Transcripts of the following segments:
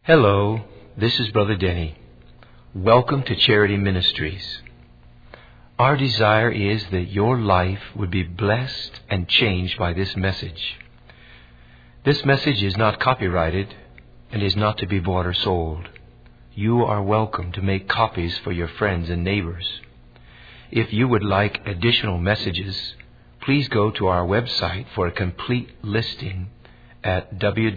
Hello, this is Brother Denny. Welcome to Charity Ministries. Our desire is that your life would be blessed and changed by this message. This message is not copyrighted and is not to be bought or sold. You are welcome to make copies for your friends and neighbors. If you would like additional messages, please go to our website for a complete listing at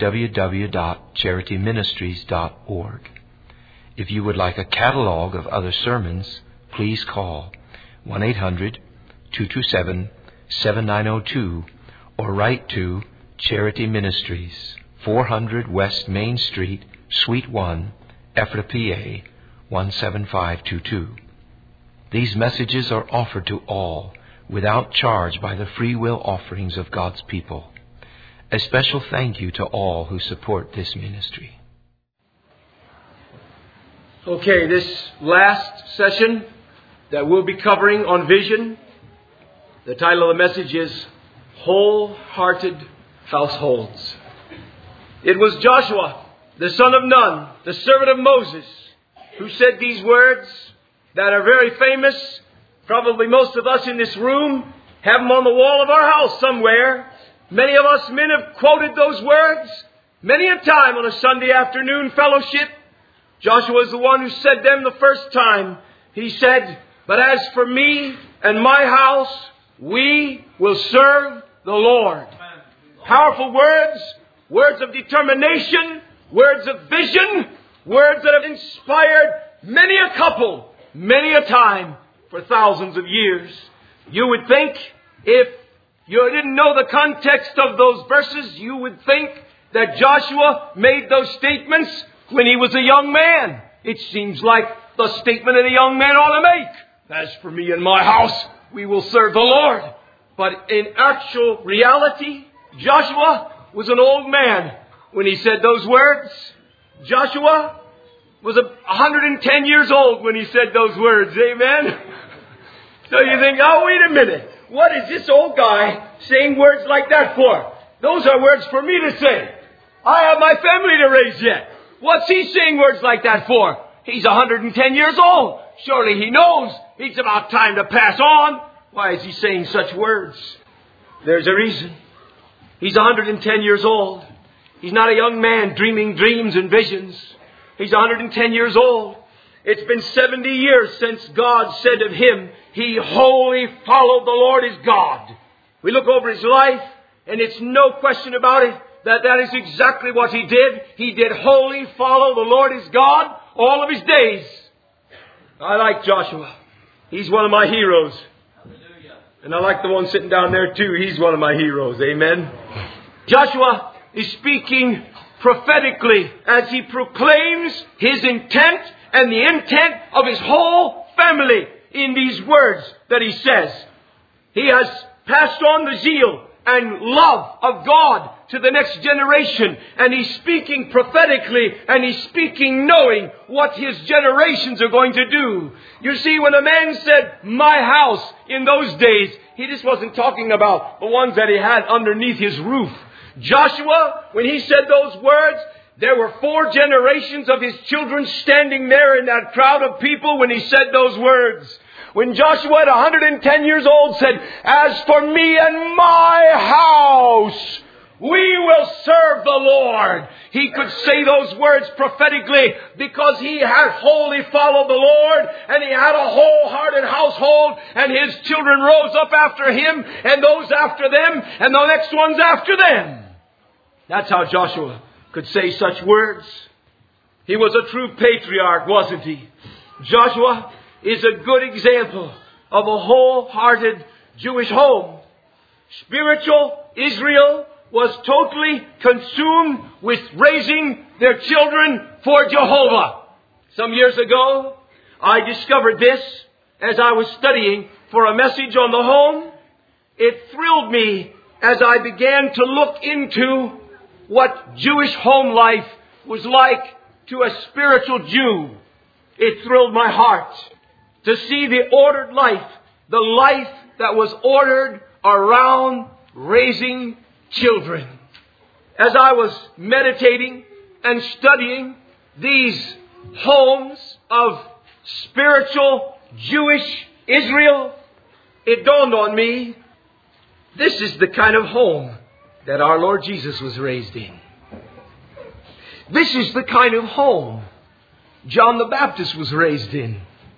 www.charityministries.org. If you would like a catalog of other sermons, please call 1-800-227-7902 or write to Charity Ministries, 400 West Main Street, Suite 1, Ephrata, PA 17522. These messages are offered to all without charge by the free will offerings of God's people. A special thank you to all who support this ministry. Okay, this last session that we'll be covering on vision, the title of the message is Wholehearted Households. It was Joshua, the son of Nun, the servant of Moses, who said these words that are very famous. Probably most of us in this room have them on the wall of our house somewhere. Many of us men have quoted those words many a time on a Sunday afternoon fellowship. Joshua is the one who said them the first time. He said, "But as for me and my house, we will serve the Lord." Powerful words, words of determination, words of vision, words that have inspired many a couple, many a time for thousands of years. You would think, if you didn't know the context of those verses, you would think that Joshua made those statements when he was a young man. It seems like the statement that a young man ought to make. As for me and my house, we will serve the Lord. But in actual reality, Joshua was an old man when he said those words. Joshua was 110 years old when he said those words. Amen? So you think, oh, wait a minute. What is this old guy saying words like that for? Those are words for me to say. I have my family to raise yet. What's he saying words like that for? He's 110 years old. Surely he knows it's about time to pass on. Why is he saying such words? There's a reason. He's 110 years old. He's not a young man dreaming dreams and visions. He's 110 years old. It's been 70 years since God said of him, he wholly followed the Lord his God. We look over his life, and it's no question about it that is exactly what he did. He did wholly follow the Lord his God all of his days. I like Joshua. He's one of my heroes. Hallelujah. And I like the one sitting down there too. He's one of my heroes. Amen. Joshua is speaking prophetically as he proclaims his intent and the intent of his whole family in these words that he says. He has passed on the zeal and love of God to the next generation. And he's speaking prophetically, and he's speaking knowing what his generations are going to do. You see, when a man said, my house, in those days, he just wasn't talking about the ones that he had underneath his roof. Joshua, when he said those words, there were 4 generations of his children standing there in that crowd of people when he said those words. When Joshua at 110 years old said, as for me and my house, we will serve the Lord. He could say those words prophetically because he had wholly followed the Lord, and he had a wholehearted household, and his children rose up after him, and those after them, and the next ones after them. That's how Joshua could say such words. He was a true patriarch, wasn't he? Joshua is a good example of a wholehearted Jewish home. Spiritual Israel was totally consumed with raising their children for Jehovah. Some years ago, I discovered this as I was studying for a message on the home. It thrilled me as I began to look into what Jewish home life was like to a spiritual Jew. It thrilled my heart to see the ordered life, the life that was ordered around raising children. As I was meditating and studying, these homes of spiritual Jewish Israel, it dawned on me, this is the kind of home that our Lord Jesus was raised in. This is the kind of home John the Baptist was raised in.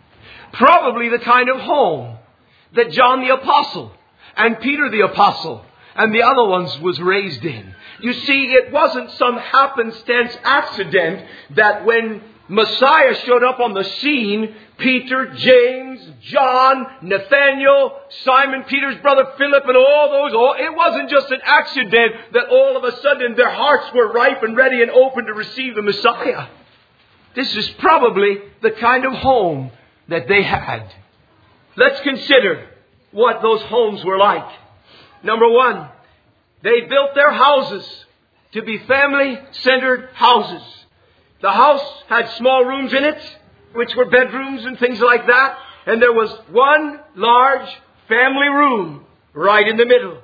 Probably the kind of home that John the Apostle and Peter the Apostle and the other ones was raised in. You see, it wasn't some happenstance accident that when Messiah showed up on the scene, Peter, James, John, Nathaniel, Simon Peter's brother Philip, and all those, it wasn't just an accident that all of a sudden their hearts were ripe and ready and open to receive the Messiah. This is probably the kind of home that they had. Let's consider what those homes were like. Number one, they built their houses to be family-centered houses. The house had small rooms in it, which were bedrooms and things like that. And there was one large family room right in the middle.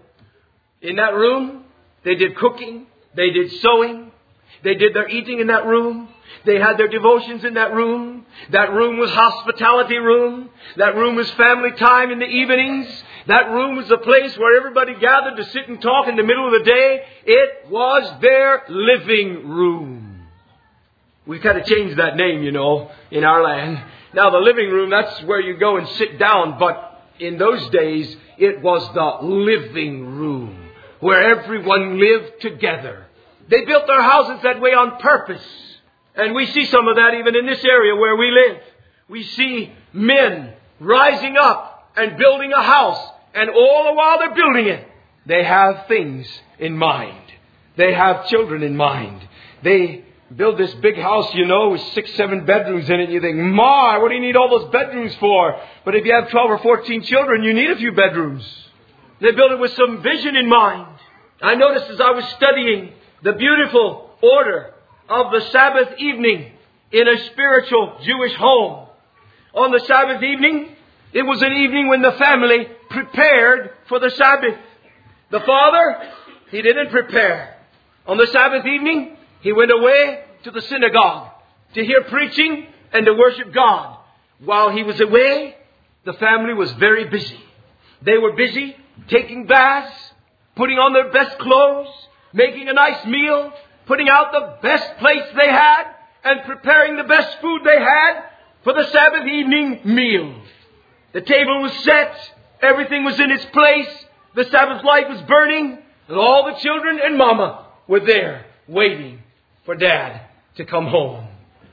In that room, they did cooking, they did sewing, they did their eating in that room. They had their devotions in that room. That room was hospitality room. That room was family time in the evenings. That room was a place where everybody gathered to sit and talk in the middle of the day. It was their living room. We've got to change that name, in our land. Now the living room, that's where you go and sit down. But in those days, it was the living room where everyone lived together. They built their houses that way on purpose. And we see some of that even in this area where we live. We see men rising up and building a house. And all the while they're building it, they have things in mind. They have children in mind. They build this big house, with 6, 7 bedrooms in it. And you think, my, what do you need all those bedrooms for? But if you have 12 or 14 children, you need a few bedrooms. They build it with some vision in mind. I noticed as I was studying the beautiful order of the Sabbath evening in a spiritual Jewish home. On the Sabbath evening, it was an evening when the family prepared for the Sabbath. The father, he didn't prepare. On the Sabbath evening, he went away to the synagogue to hear preaching and to worship God. While he was away, the family was very busy. They were busy taking baths, putting on their best clothes, making a nice meal, putting out the best plates they had, and preparing the best food they had for the Sabbath evening meal. The table was set. Everything was in its place. The Sabbath light was burning. And all the children and Mama were there waiting for Dad to come home.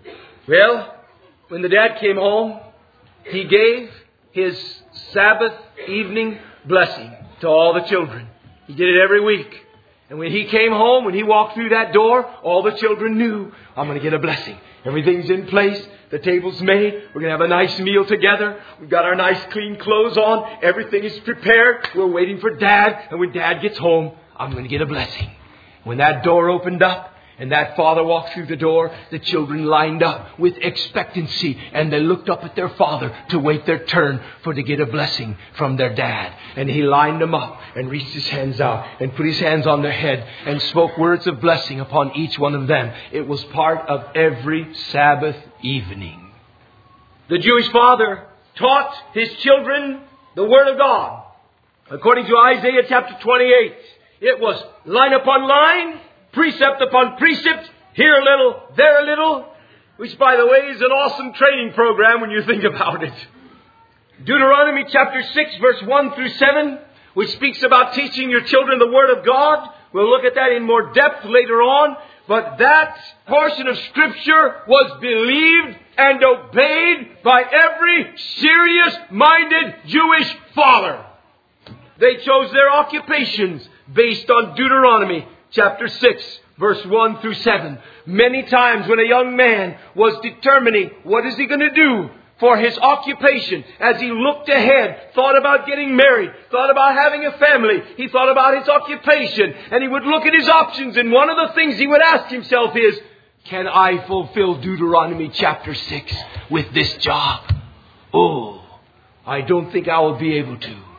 Well, when the Dad came home, he gave his Sabbath evening blessing to all the children. He did it every week. And when he came home, when he walked through that door, all the children knew, I'm going to get a blessing. Everything's in place. The table's made. We're going to have a nice meal together. We've got our nice clean clothes on. Everything is prepared. We're waiting for Dad. And when Dad gets home, I'm going to get a blessing. When that door opened up and that father walked through the door, the children lined up with expectancy. And they looked up at their father to wait their turn to get a blessing from their dad. And he lined them up and reached his hands out and put his hands on their head and spoke words of blessing upon each one of them. It was part of every Sabbath evening. The Jewish father taught his children the Word of God. According to Isaiah chapter 28, it was line upon line, precept upon precept, here a little, there a little, which, by the way, is an awesome training program when you think about it. Deuteronomy chapter 6, verse 1 through 7, which speaks about teaching your children the Word of God. We'll look at that in more depth later on. But that portion of Scripture was believed and obeyed by every serious-minded Jewish father. They chose their occupations based on Deuteronomy chapter 6, verse 1 through 7. Many times when a young man was determining what is he going to do for his occupation, as he looked ahead, thought about getting married, thought about having a family, he thought about his occupation, and he would look at his options, and one of the things he would ask himself is, can I fulfill Deuteronomy chapter 6 with this job? Oh, I don't think I will be able to.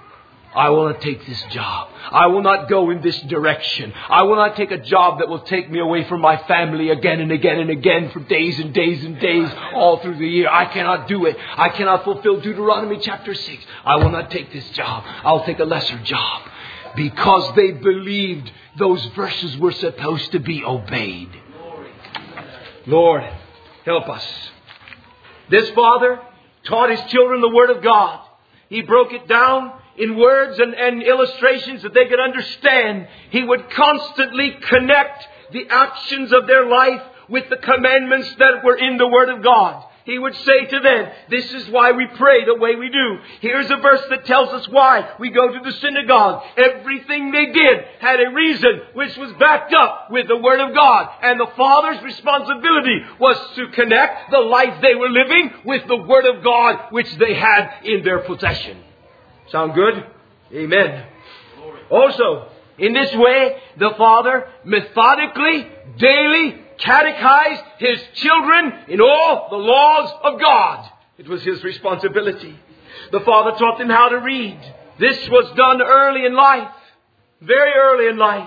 I will not take this job. I will not go in this direction. I will not take a job that will take me away from my family again and again and again for days and days and days all through the year. I cannot do it. I cannot fulfill Deuteronomy chapter 6. I will not take this job. I'll take a lesser job. Because they believed those verses were supposed to be obeyed. Lord, help us. This father taught his children the Word of God. He broke it down in words and illustrations that they could understand. He would constantly connect the actions of their life with the commandments that were in the Word of God. He would say to them, this is why we pray the way we do. Here's a verse that tells us why we go to the synagogue. Everything they did had a reason which was backed up with the Word of God. And the Father's responsibility was to connect the life they were living with the Word of God which they had in their possession. Sound good? Amen. Also, in this way, the Father methodically, daily, catechized his children in all the laws of God. It was his responsibility. The Father taught them how to read. This was done early in life. Very early in life.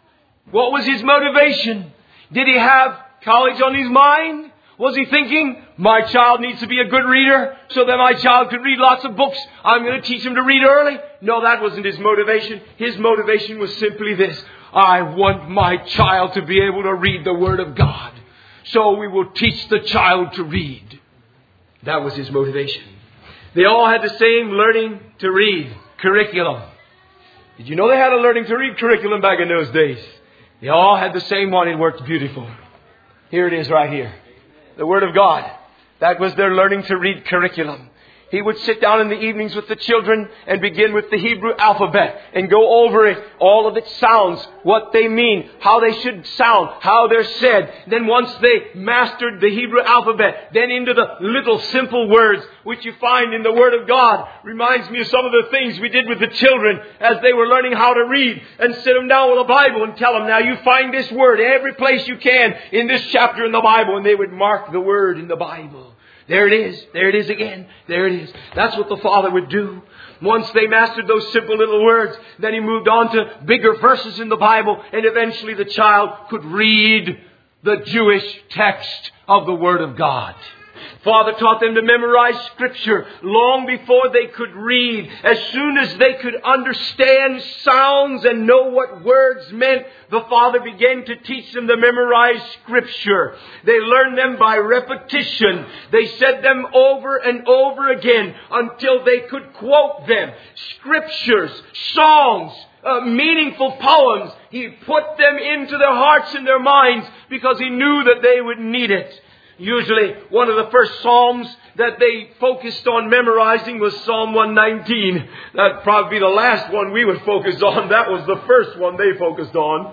What was his motivation? Did he have college on his mind? Was he thinking, my child needs to be a good reader so that my child could read lots of books? I'm going to teach him to read early? No, that wasn't his motivation. His motivation was simply this. I want my child to be able to read the Word of God. So we will teach the child to read. That was his motivation. They all had the same learning to read curriculum. Did you know they had a learning to read curriculum back in those days? They all had the same one. It worked beautiful. Here it is right here. The Word of God. That was their learning to read curriculum. He would sit down in the evenings with the children and begin with the Hebrew alphabet and go over it, all of its sounds, what they mean, how they should sound, how they're said. Then once they mastered the Hebrew alphabet, then into the little simple words which you find in the Word of God. Reminds me of some of the things we did with the children as they were learning how to read, and sit them down with a Bible and tell them, now you find this word every place you can in this chapter in the Bible, and they would mark the word in the Bible. There it is. There it is again. There it is. That's what the Father would do. Once they mastered those simple little words, then He moved on to bigger verses in the Bible, and eventually the child could read the Jewish text of the Word of God. Father taught them to memorize Scripture long before they could read. As soon as they could understand sounds and know what words meant, the Father began to teach them to memorize Scripture. They learned them by repetition. They said them over and over again until they could quote them. Scriptures, songs, meaningful poems. He put them into their hearts and their minds because He knew that they would need it. Usually, one of the first Psalms that they focused on memorizing was Psalm 119. That'd probably be the last one we would focus on. That was the first one they focused on.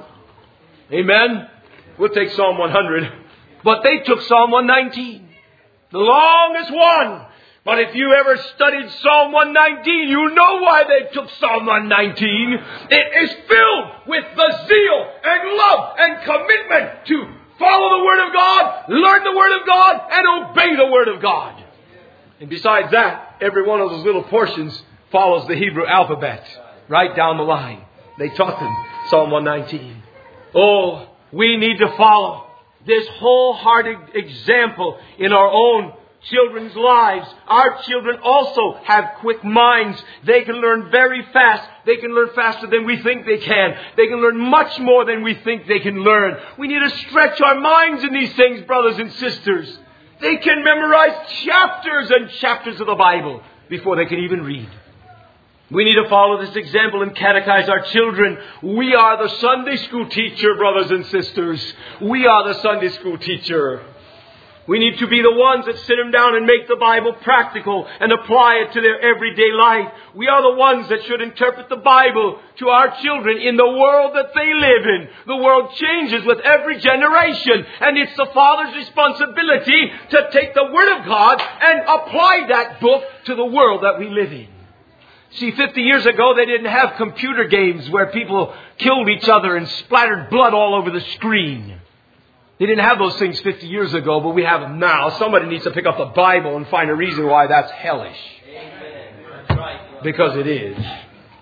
Amen? We'll take Psalm 100. But they took Psalm 119. The longest one. But if you ever studied Psalm 119, you know why they took Psalm 119. It is filled with the zeal and love and commitment to follow the Word of God, learn the Word of God, and obey the Word of God. And besides that, every one of those little portions follows the Hebrew alphabet right down the line. They taught them Psalm 119. Oh, we need to follow this wholehearted example in our own children's lives. Our children also have quick minds. They can learn very fast. They can learn faster than we think they can. They can learn much more than we think they can learn. We need to stretch our minds in these things, brothers and sisters. They can memorize chapters and chapters of the Bible before they can even read. We need to follow this example and catechize our children. We are the Sunday school teacher, brothers and sisters. We are the Sunday school teacher. We need to be the ones that sit them down and make the Bible practical and apply it to their everyday life. We are the ones that should interpret the Bible to our children in the world that they live in. The world changes with every generation, and it's the Father's responsibility to take the Word of God and apply that book to the world that we live in. See, 50 years ago, they didn't have computer games where people killed each other and splattered blood all over the screen. They didn't have those things 50 years ago, but we have them now. Somebody needs to pick up the Bible and find a reason why that's hellish. Amen. That's right. Because it is.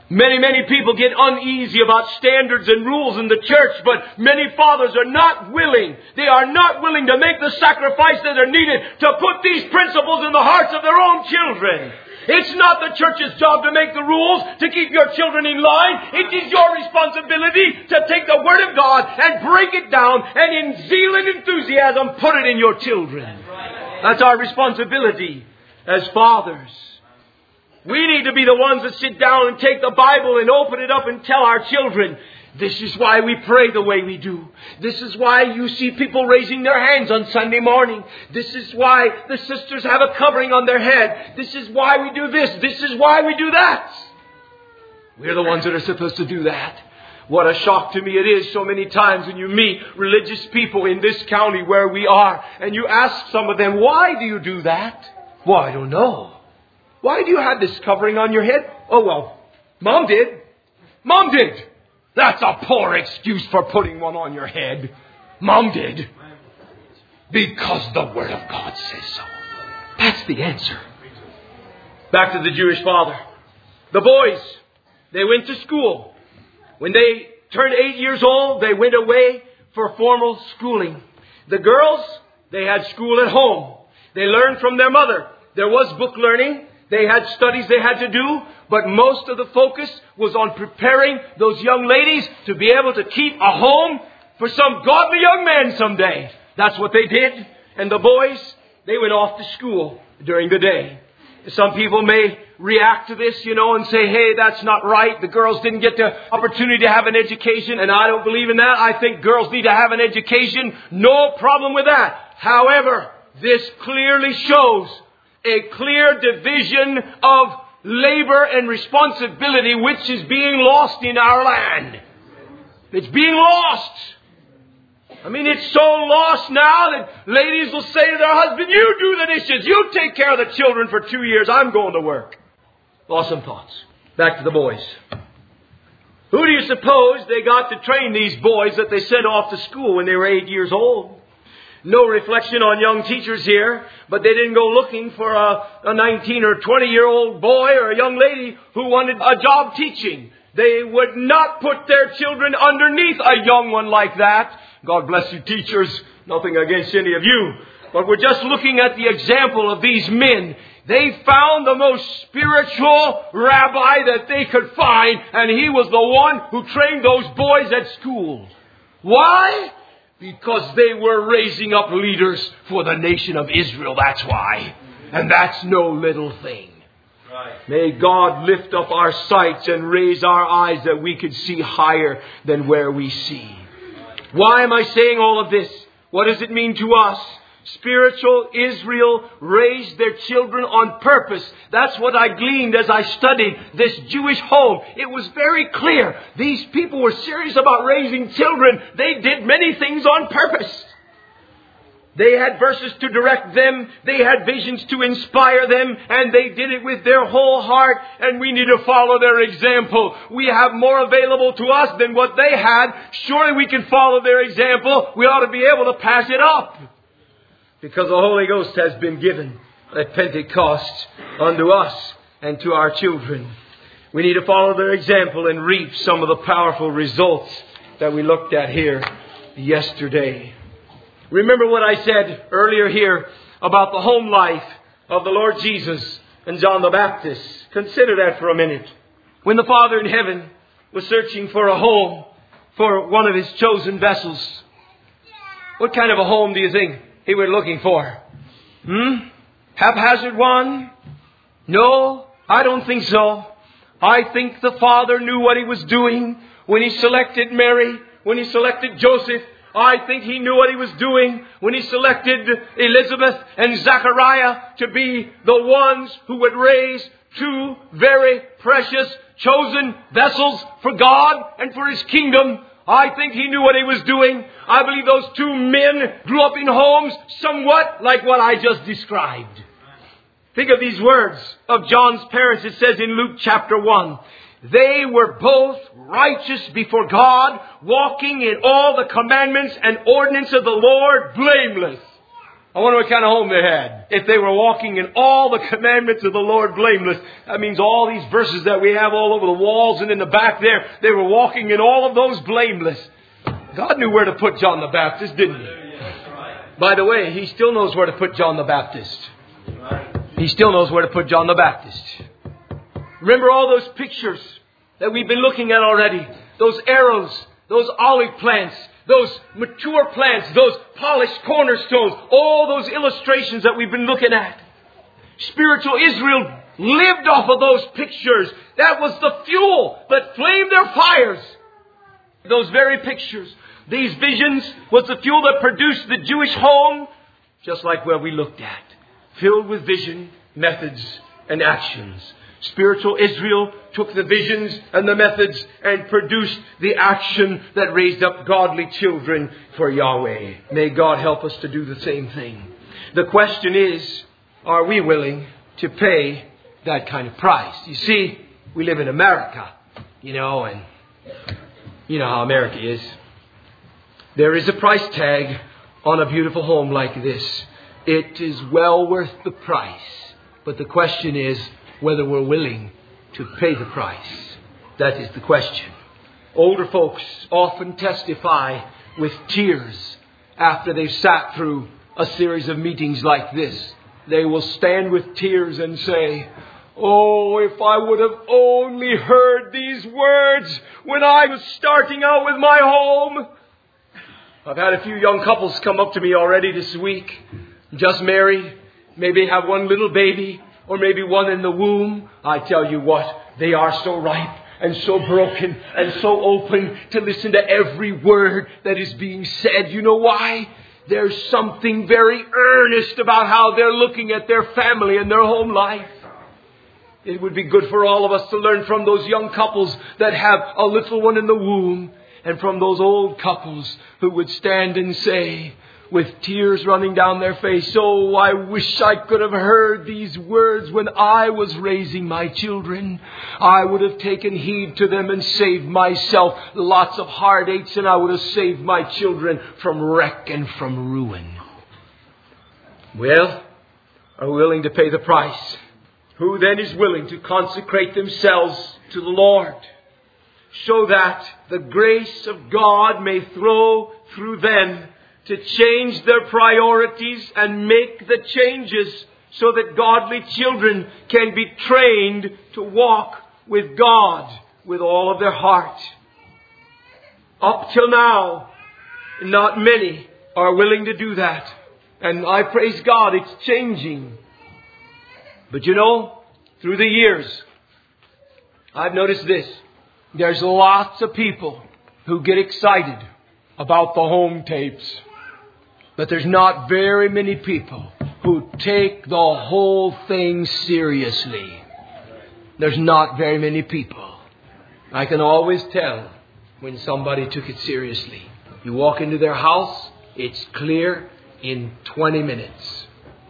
Many people get uneasy about standards and rules in the church, but many fathers are not willing. They are not willing to make the sacrifice that are needed to put these principles in the hearts of their own children. It's not the church's job to make the rules, to keep your children in line. It is your responsibility to take the Word of God and break it down and in zeal and enthusiasm put it in your children. That's our responsibility as fathers. We need to be the ones that sit down and take the Bible and open it up and tell our children, this is why we pray the way we do. This is why you see people raising their hands on Sunday morning. This is why the sisters have a covering on their head. This is why we do this. This is why we do that. We're the ones that are supposed to do that. What a shock to me it is so many times when you meet religious people in this county where we are and you ask some of them, why do you do that? Well, I don't know. Why do you have this covering on your head? Oh, well, Mom did. Mom did. That's a poor excuse for putting one on your head. Mom did. Because the Word of God says so. That's the answer. Back to the Jewish father. The boys, they went to school. When they turned 8 years old, they went away for formal schooling. The girls, they had school at home. They learned from their mother. There was book learning. They had studies they had to do, but most of the focus was on preparing those young ladies to be able to keep a home for some godly young man someday. That's what they did. And the boys, they went off to school during the day. Some people may react to this, and say, hey, that's not right. The girls didn't get the opportunity to have an education, and I don't believe in that. I think girls need to have an education. No problem with that. However, this clearly shows a clear division of labor and responsibility which is being lost in our land. It's being lost. I mean, it's so lost now that ladies will say to their husband, you do the dishes, you take care of the children for 2 years, I'm going to work. Awesome thoughts. Back to the boys. Who do you suppose they got to train these boys that they sent off to school when they were 8 years old? No reflection on young teachers here, but they didn't go looking for a 19 or 20-year-old boy or a young lady who wanted a job teaching. They would not put their children underneath a young one like that. God bless you, teachers. Nothing against any of you. But we're just looking at the example of these men. They found the most spiritual rabbi that they could find, and he was the one who trained those boys at school. Why? Because they were raising up leaders for the nation of Israel. That's why. And that's no little thing. Right. May God lift up our sights and raise our eyes that we could see higher than where we see. Why am I saying all of this? What does it mean to us? Spiritual Israel raised their children on purpose. That's what I gleaned as I studied this Jewish home. It was very clear. These people were serious about raising children. They did many things on purpose. They had verses to direct them. They had visions to inspire them. And they did it with their whole heart. And we need to follow their example. We have more available to us than what they had. Surely we can follow their example. We ought to be able to pass it up. Because the Holy Ghost has been given at Pentecost unto us and to our children. We need to follow their example and reap some of the powerful results that we looked at here yesterday. Remember what I said earlier here about the home life of the Lord Jesus and John the Baptist. Consider that for a minute. When the Father in heaven was searching for a home for one of His chosen vessels, what kind of a home do you think He was looking for? Haphazard one? No, I don't think so. I think the Father knew what He was doing when He selected Mary, when He selected Joseph. I think He knew what He was doing when He selected Elizabeth and Zachariah to be the ones who would raise two very precious chosen vessels for God and for His kingdom. I think He knew what He was doing. I believe those two men grew up in homes somewhat like what I just described. Think of these words of John's parents. It says in Luke chapter 1, they were both righteous before God, walking in all the commandments and ordinance of the Lord, blameless. I wonder what kind of home they had. If they were walking in all the commandments of the Lord blameless, that means all these verses that we have all over the walls and in the back there, they were walking in all of those blameless. God knew where to put John the Baptist, didn't He? By the way, He still knows where to put John the Baptist. He still knows where to put John the Baptist. Remember all those pictures that we've been looking at already? Those arrows, those olive plants, those mature plants, those polished cornerstones, all those illustrations that we've been looking at. Spiritual Israel lived off of those pictures. That was the fuel that flamed their fires. Those very pictures. These visions was the fuel that produced the Jewish home, just like where we looked at. Filled with vision, methods, and actions. Spiritual Israel took the visions and the methods and produced the action that raised up godly children for Yahweh. May God help us to do the same thing. The question is, are we willing to pay that kind of price? You see, we live in America, and you know how America is. There is a price tag on a beautiful home like this. It is well worth the price. But the question is whether we're willing to pay the price. That is the question. Older folks often testify with tears after they've sat through a series of meetings like this. They will stand with tears and say, "Oh, if I would have only heard these words when I was starting out with my home." I've had a few young couples come up to me already this week, just married, maybe have one little baby, or maybe one in the womb. I tell you what, they are so ripe and so broken and so open to listen to every word that is being said. You know why? There's something very earnest about how they're looking at their family and their home life. It would be good for all of us to learn from those young couples that have a little one in the womb, and from those old couples who would stand and say, with tears running down their face, "Oh, I wish I could have heard these words when I was raising my children. I would have taken heed to them and saved myself lots of heartaches, and I would have saved my children from wreck and from ruin." Well, are we willing to pay the price? Who then is willing to consecrate themselves to the Lord, so that the grace of God may flow through them to change their priorities and make the changes so that godly children can be trained to walk with God with all of their heart? Up till now, not many are willing to do that. And I praise God, it's changing. But through the years, I've noticed this. There's lots of people who get excited about the home tapes. But there's not very many people who take the whole thing seriously. There's not very many people. I can always tell when somebody took it seriously. You walk into their house, it's clear in 20 minutes.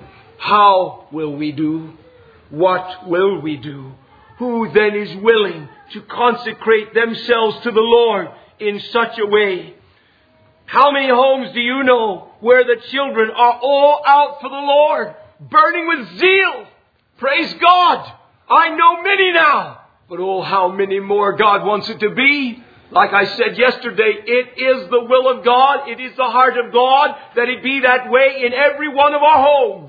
How will we do? What will we do? Who then is willing to consecrate themselves to the Lord in such a way? How many homes do you know where the children are all out for the Lord, burning with zeal? Praise God! I know many now, but oh, how many more God wants it to be. Like I said yesterday, it is the will of God, it is the heart of God that it be that way in every one of our homes.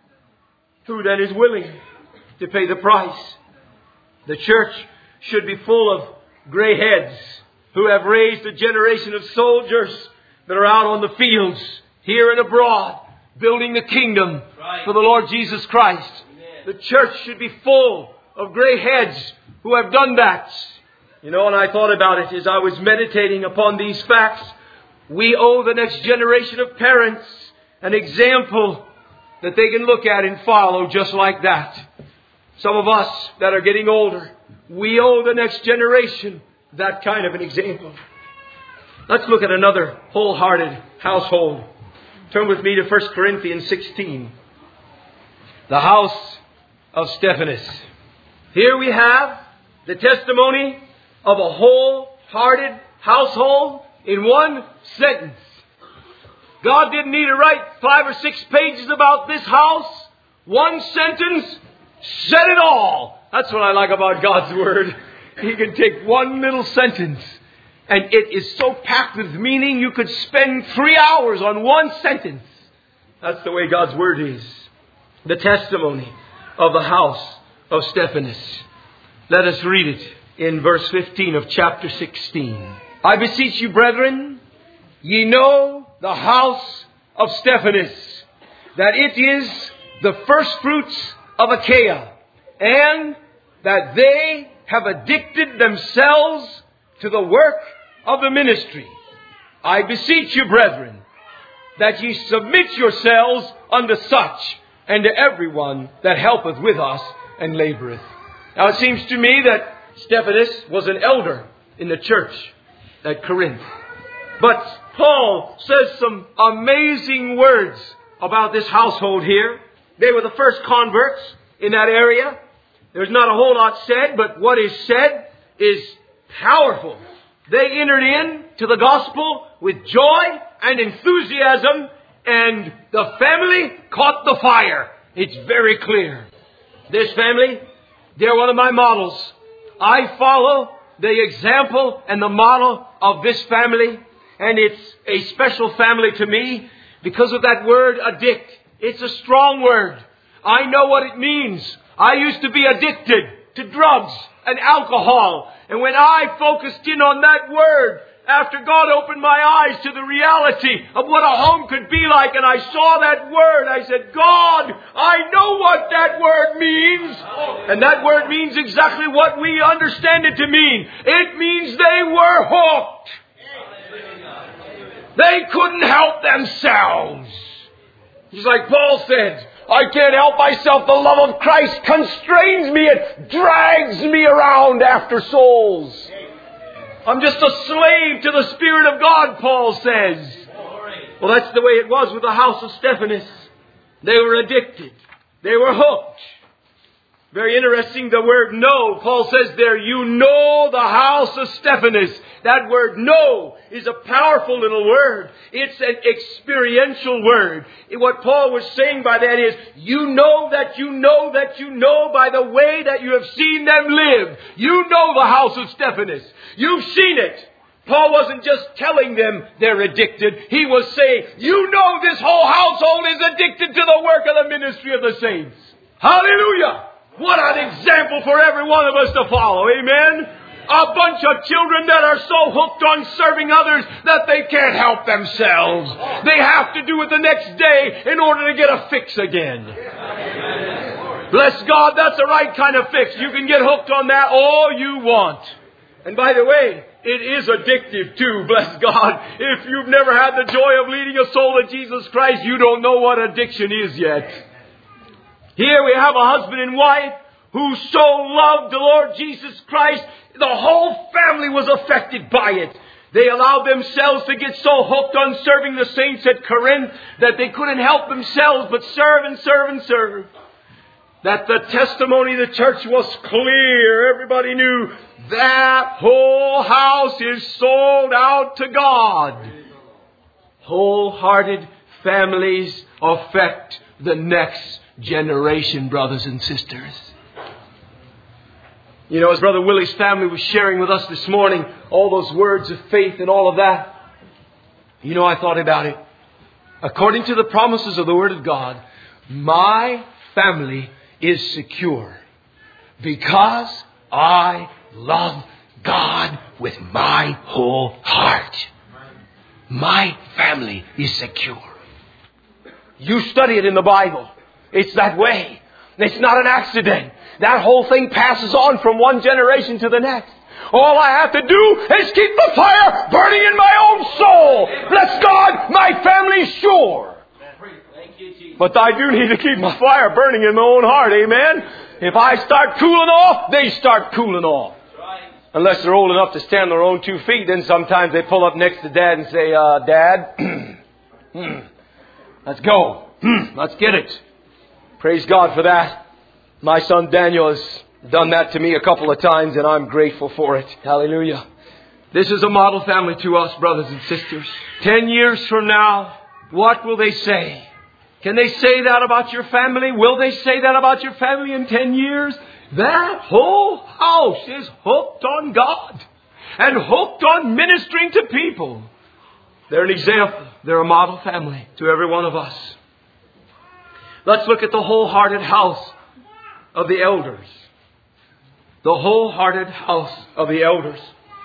Who then is willing to pay the price? The church should be full of gray heads who have raised a generation of soldiers that are out on the fields, here and abroad, building the kingdom for the Lord Jesus Christ. Amen. The church should be full of gray heads who have done that. And I thought about it as I was meditating upon these facts. We owe the next generation of parents an example that they can look at and follow just like that. Some of us that are getting older, we owe the next generation that kind of an example. Let's look at another wholehearted household. Turn with me to 1 Corinthians 16. The house of Stephanas. Here we have the testimony of a wholehearted household in one sentence. God didn't need to write 5 or 6 pages about this house. One sentence said it all. That's what I like about God's Word. He can take one little sentence, and it is so packed with meaning you could spend 3 hours on one sentence. That's the way God's Word is. The testimony of the house of Stephanas. Let us read it in verse 15 of chapter 16. I beseech you, brethren, ye know the house of Stephanas, that it is the first fruits of Achaia, and that they have addicted themselves to the work of the ministry. I beseech you, brethren, that ye submit yourselves unto such, and to everyone that helpeth with us and laboureth. Now it seems to me that Stephanas was an elder in the church at Corinth. But Paul says some amazing words about this household here. They were the first converts in that area. There's not a whole lot said, but what is said is powerful. They entered in to the gospel with joy and enthusiasm, and the family caught the fire. It's very clear. This family, they're one of my models. I follow the example and the model of this family, and it's a special family to me because of that word addict. It's a strong word. I know what it means. I used to be addicted to drugs and alcohol. And when I focused in on that word, after God opened my eyes to the reality of what a home could be like, and I saw that word, I said, God, I know what that word means. And that word means exactly what we understand it to mean. It means they were hooked. They couldn't help themselves. Just like Paul said, I can't help myself. The love of Christ constrains me. It drags me around after souls. I'm just a slave to the Spirit of God, Paul says. Well, that's the way it was with the house of Stephanas. They were addicted. They were hooked. Very interesting, the word know. Paul says there, you know the house of Stephanas. That word know is a powerful little word. It's an experiential word. What Paul was saying by that is, you know that you know that you know by the way that you have seen them live. You know the house of Stephanas. You've seen it. Paul wasn't just telling them they're addicted. He was saying, you know this whole household is addicted to the work of the ministry of the saints. Hallelujah! What an example for every one of us to follow. Amen? A bunch of children that are so hooked on serving others that they can't help themselves. They have to do it the next day in order to get a fix again. Bless God, that's the right kind of fix. You can get hooked on that all you want. And by the way, it is addictive too, bless God. If you've never had the joy of leading a soul to Jesus Christ, you don't know what addiction is yet. Here we have a husband and wife who so loved the Lord Jesus Christ, the whole family was affected by it. They allowed themselves to get so hooked on serving the saints at Corinth that they couldn't help themselves but serve and serve and serve. That the testimony of the church was clear. Everybody knew that whole house is sold out to God. Wholehearted families affect the next generation, brothers and sisters. You know, as Brother Willie's family was sharing with us this morning, all those words of faith and all of that, you know, I thought about it. According to the promises of the Word of God, my family is secure because I love God with my whole heart. My family is secure. You study it in the Bible. It's that way. It's not an accident. That whole thing passes on from one generation to the next. All I have to do is keep the fire burning in my own soul. Bless God, my family's sure. But I do need to keep my fire burning in my own heart. Amen? If I start cooling off, they start cooling off. Unless they're old enough to stand on their own 2 feet, then sometimes they pull up next to Dad and say, Dad, let's go. Let's get it. Praise God for that. My son Daniel has done that to me a couple of times, and I'm grateful for it. Hallelujah. This is a model family to us, brothers and sisters. 10 years from now, What will they say? Can they say that about your family? Will they say that about your family in 10 years? That whole house is hooked on God and hooked on ministering to people. They're an example. They're a model family to every one of us. Let's look at the wholehearted house of the elders. The wholehearted house of the elders.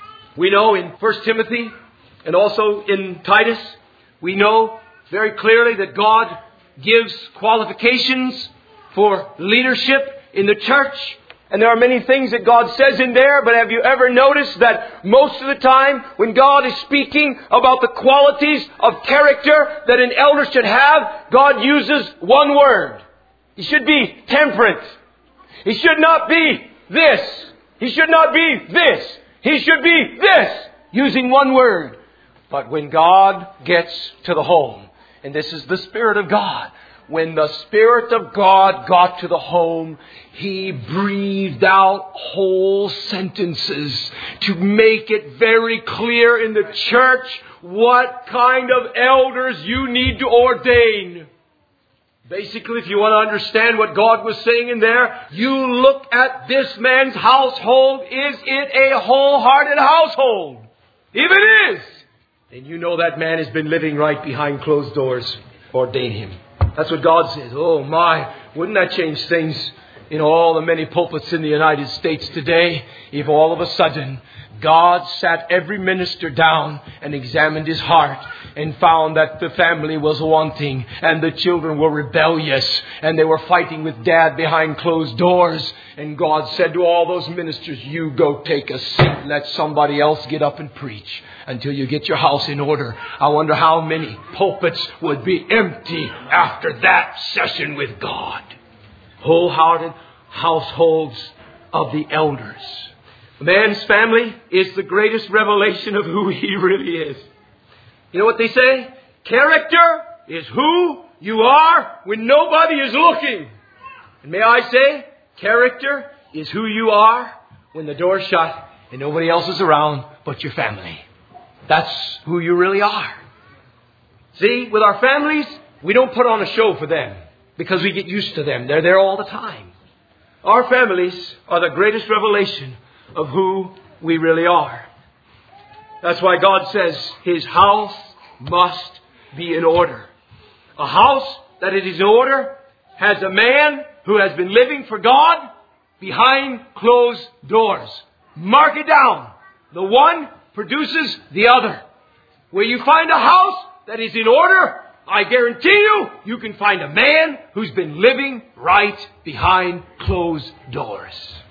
We know in 1 Timothy and also in Titus, we know very clearly that God gives qualifications for leadership in the church. And there are many things that God says in there, but have you ever noticed that most of the time when God is speaking about the qualities of character that an elder should have, God uses one word. He should be temperate. He should not be this. He should not be this. He should be this. Using one word. But when God gets to the home, and this is the Spirit of God, when the Spirit of God got to the home, He breathed out whole sentences to make it very clear in the church what kind of elders you need to ordain. Basically, if you want to understand what God was saying in there, you look at this man's household. Is it a wholehearted household? If it is, then you know that man has been living right behind closed doors. Ordain him. That's what God says. Oh my, wouldn't that change things in all the many pulpits in the United States today if all of a sudden God sat every minister down and examined his heart and found that the family was wanting and the children were rebellious and they were fighting with dad behind closed doors. And God said to all those ministers, you go take a seat. Let somebody else get up and preach until you get your house in order. I wonder how many pulpits would be empty after that session with God. Wholehearted households of the elders. A man's family is the greatest revelation of who he really is. You know what they say? Character is who you are when nobody is looking. And may I say, character is who you are when the door's shut and nobody else is around but your family. That's who you really are. See, with our families, we don't put on a show for them because we get used to them. They're there all the time. Our families are the greatest revelation of who we really are. That's why God says His house must be in order. A house that it is in order has a man who has been living for God behind closed doors. Mark it down. The one produces the other. Where you find a house that is in order, I guarantee you can find a man who's been living right behind closed doors.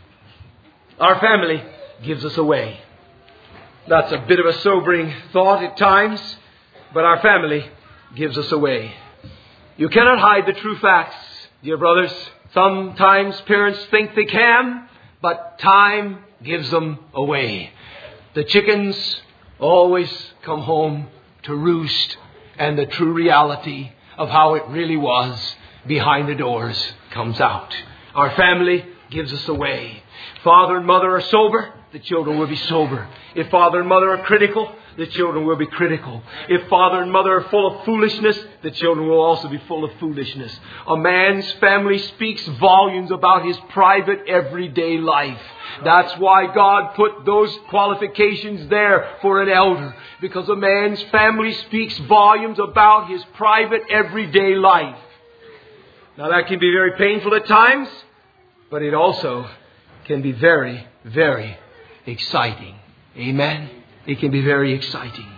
Our family gives us away. That's a bit of a sobering thought at times, but our family gives us away. You cannot hide the true facts, dear brothers. Sometimes parents think they can, but time gives them away. The chickens always come home to roost, and the true reality of how it really was behind the doors comes out. Our family gives us away. Father and mother are sober, the children will be sober. If father and mother are critical, the children will be critical. If father and mother are full of foolishness, the children will also be full of foolishness. A man's family speaks volumes about his private everyday life. That's why God put those qualifications there for an elder. Because a man's family speaks volumes about his private everyday life. Now that can be very painful at times, but it also can be very, very exciting. Amen? It can be very exciting.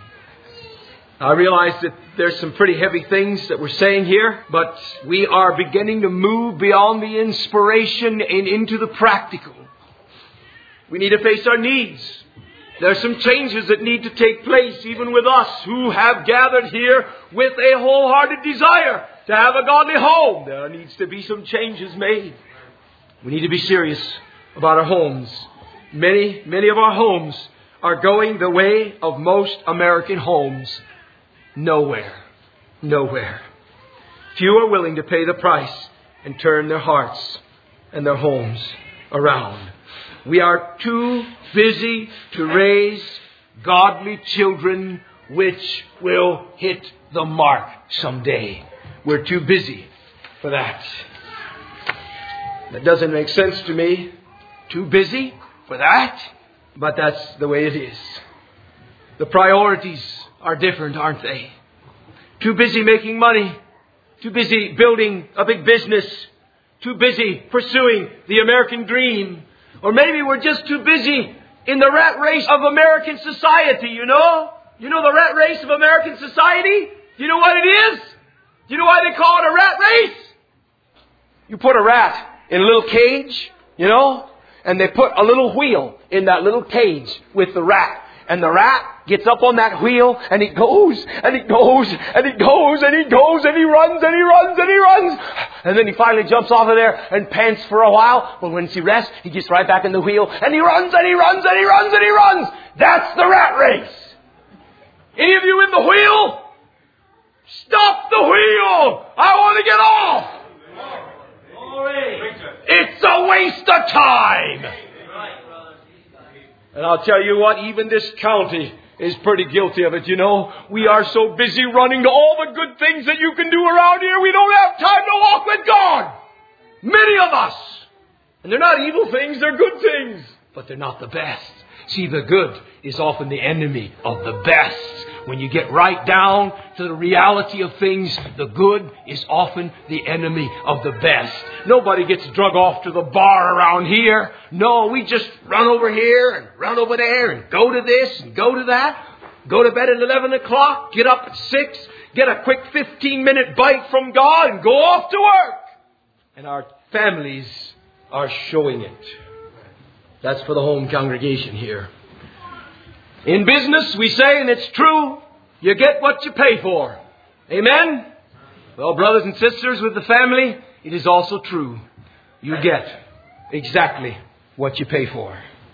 I realize that there's some pretty heavy things that we're saying here, but we are beginning to move beyond the inspiration and into the practical. We need to face our needs. There are some changes that need to take place even with us who have gathered here with a wholehearted desire to have a godly home. There needs to be some changes made. We need to be serious about our homes. Many of our homes are going the way of most American homes. Nowhere. Few are willing to pay the price and turn their hearts and their homes around. We are too busy to raise godly children which will hit the mark someday. We're too busy for that. That doesn't make sense to me. Too busy for that? But that's the way it is. The priorities are different, aren't they? Too busy making money. Too busy building a big business. Too busy pursuing the American dream. Or maybe we're just too busy in the rat race of American society, you know? You know the rat race of American society? Do you know what it is? Do you know why they call it a rat race? You put a rat in a little cage, you know? And they put a little wheel in that little cage with the rat. And the rat gets up on that wheel and it goes and it goes and it goes and it goes and he runs and he runs and he runs. And then he finally jumps off of there and pants for a while. But when he rests, he gets right back in the wheel and he runs and he runs and he runs and he runs. That's the rat race. Any of you in the wheel? Stop the wheel. I want to get off. It's a waste of time. And I'll tell you what, even this county is pretty guilty of it, you know. We are so busy running to all the good things that you can do around here, we don't have time to walk with God. Many of us. And they're not evil things, they're good things. But they're not the best. See, the good is often the enemy of the best. When you get right down to the reality of things, the good is often the enemy of the best. Nobody gets drug off to the bar around here. No, we just run over here and run over there and go to this and go to that. Go to bed at 11 o'clock, get up at 6, get a quick 15-minute bite from God and go off to work. And our families are showing it. That's for the home congregation here. In business, we say, and it's true, you get what you pay for. Amen? Well, brothers and sisters, with the family, it is also true. You get exactly what you pay for.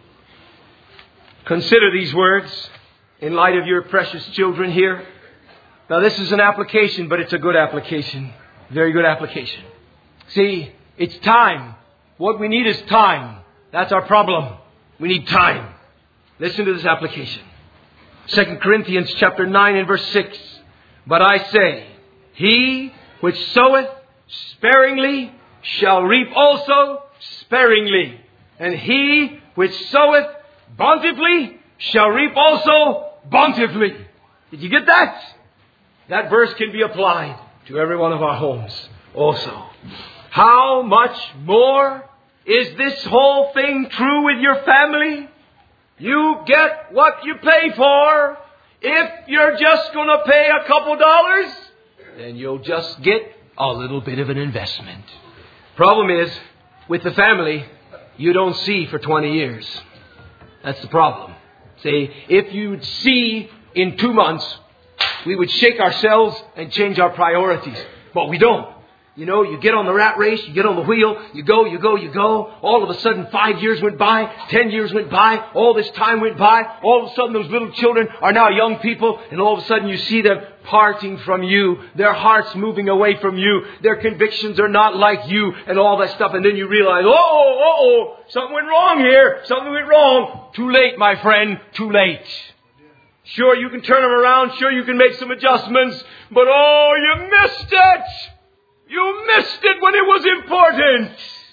Consider these words in light of your precious children here. Now, this is an application, but it's a good application. Very good application. See, it's time. What we need is time. That's our problem. We need time. Listen to this application. 2 Corinthians chapter 9 and verse 6. But I say, he which soweth sparingly shall reap also sparingly. And he which soweth bountifully shall reap also bountifully. Did you get that? That verse can be applied to every one of our homes also. How much more is this whole thing true with your family? You get what you pay for. If you're just going to pay a couple dollars, then you'll just get a little bit of an investment. Problem is, with the family, you don't see for 20 years. That's the problem. See, if you'd see in 2 months, we would shake ourselves and change our priorities. But we don't. You know, you get on the rat race, you get on the wheel, you go. All of a sudden 5 years went by, 10 years went by, all this time went by. All of a sudden those little children are now young people, and all of a sudden you see them parting from you, their hearts moving away from you, their convictions are not like you, and all that stuff. And then you realize, something went wrong here, something went wrong. Too late, my friend, too late. Sure, you can turn them around, sure you can make some adjustments, but you missed it! You missed it when it was important.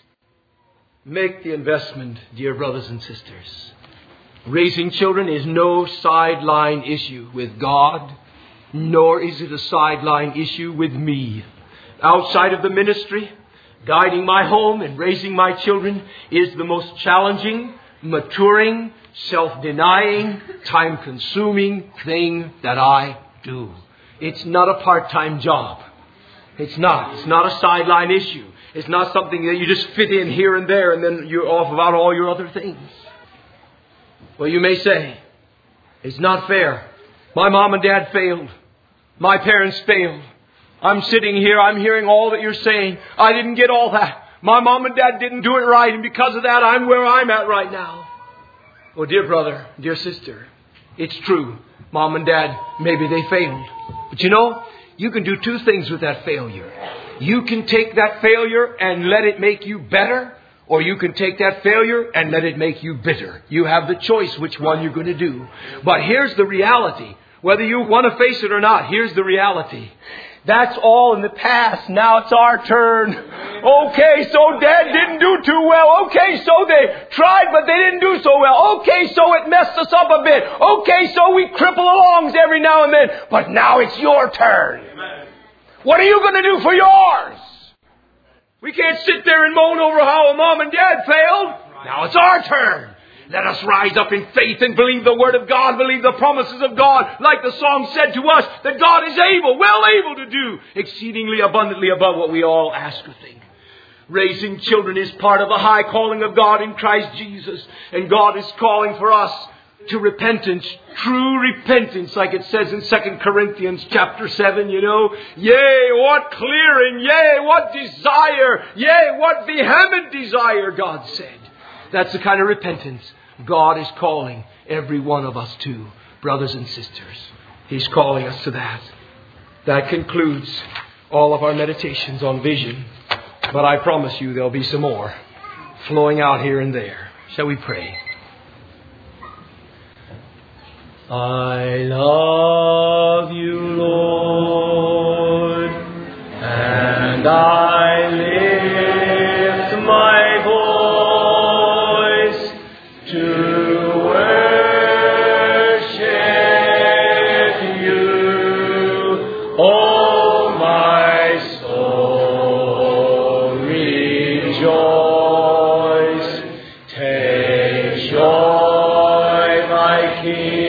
Make the investment, dear brothers and sisters. Raising children is no sideline issue with God, nor is it a sideline issue with me. Outside of the ministry, guiding my home and raising my children is the most challenging, maturing, self-denying, time-consuming thing that I do. It's not a part-time job. It's not. It's not a sideline issue. It's not something that you just fit in here and there and then you're off about all your other things. Well, you may say, it's not fair. My mom and dad failed. My parents failed. I'm sitting here. I'm hearing all that you're saying. I didn't get all that. My mom and dad didn't do it right. And because of that, I'm where I'm at right now. Oh, dear brother, dear sister, it's true. Mom and dad, maybe they failed. But you know, you can do 2 things with that failure. You can take that failure and let it make you better, or you can take that failure and let it make you bitter. You have the choice which one you're going to do. But here's the reality. Whether you want to face it or not, here's the reality. That's all in the past. Now it's our turn. Okay, so Dad didn't do too well. Okay, so they tried, but they didn't do so well. Okay, so it messed us up a bit. Okay, so we cripple along every now and then. But now it's your turn. Amen. What are you going to do for yours? We can't sit there and moan over how Mom and Dad failed. Now it's our turn. Let us rise up in faith and believe the Word of God, believe the promises of God, like the song said to us, that God is able, well able to do exceedingly abundantly above what we all ask or think. Raising children is part of the high calling of God in Christ Jesus. And God is calling for us to repentance, true repentance, like it says in 2 Corinthians chapter 7, Yea, what clearing, yea, what desire, yea, what vehement desire, God said. That's the kind of repentance God is calling every one of us to, brothers and sisters. He's calling us to that. That concludes all of our meditations on vision. But I promise you there'll be some more flowing out here and there. Shall we pray? I love you, Lord, and I lift my voice to worship you, oh my soul, rejoice, take joy, my King.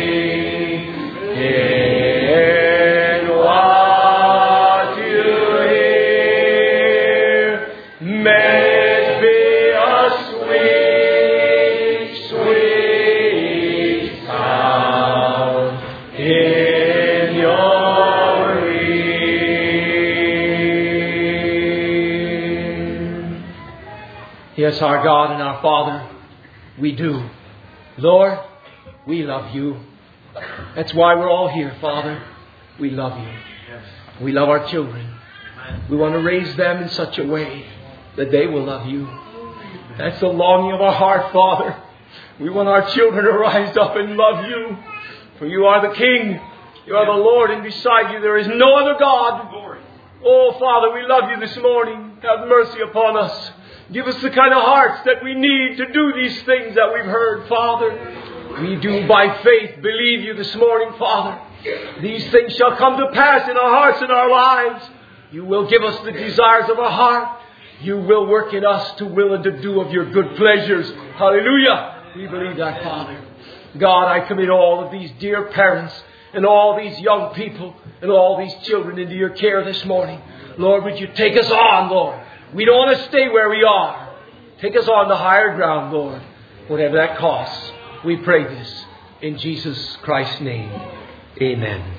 Yes, our God and our Father, we do. Lord, we love you. That's why we're all here, Father. We love you. We love our children. We want to raise them in such a way that they will love you. That's the longing of our heart, Father. We want our children to rise up and love you. For you are the King. You are the Lord, and beside you there is no other God. Oh, Father, we love you this morning. Have mercy upon us. Give us the kind of hearts that we need to do these things that we've heard, Father. We do by faith believe you this morning, Father. These things shall come to pass in our hearts and our lives. You will give us the desires of our heart. You will work in us to will and to do of your good pleasures. Hallelujah. We believe that, Father. God, I commit all of these dear parents and all these young people and all these children into your care this morning. Lord, would you take us on, Lord? We don't want to stay where we are. Take us on to higher ground, Lord. Whatever that costs. We pray this in Jesus Christ's name. Amen.